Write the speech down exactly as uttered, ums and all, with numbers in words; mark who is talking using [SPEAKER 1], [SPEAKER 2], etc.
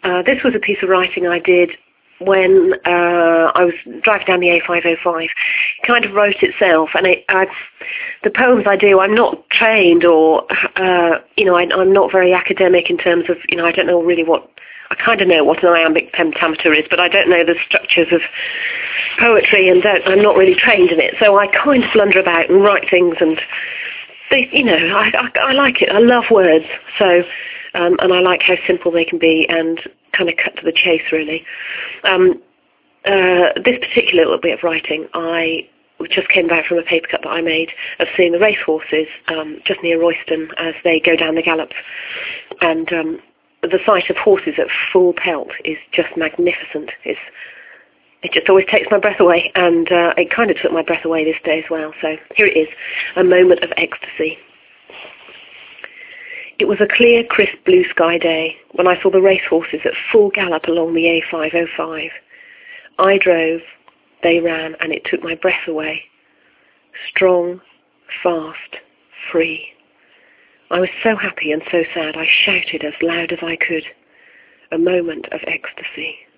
[SPEAKER 1] Uh, this was a piece of writing I did when uh, I was driving down the A five oh five. It kind of wrote itself, and it, I, the poems I do, I'm not trained or, uh, you know, I, I'm not very academic in terms of, you know, I don't know really what, I kind of know what an iambic pentameter is, but I don't know the structures of poetry, and don't, I'm not really trained in it, so I kind of blunder about and write things, and, they, you know, I, I, I like it. I love words, so, um, and I like how simple they can be and kind of cut to the chase, really. Um, uh, this particular little bit of writing, I just came back from a paper cut that I made of seeing the racehorses um, just near Royston as they go down the gallops. And um, the sight of horses at full pelt is just magnificent. It's, it just always takes my breath away, and uh, it kind of took my breath away this day as well. So here it is, a moment of ecstasy. It was a clear, crisp blue sky day when I saw the racehorses at full gallop along the A five oh five. I drove, they ran, and it took my breath away. Strong, fast, free. I was so happy and so sad I shouted as loud as I could. A moment of ecstasy.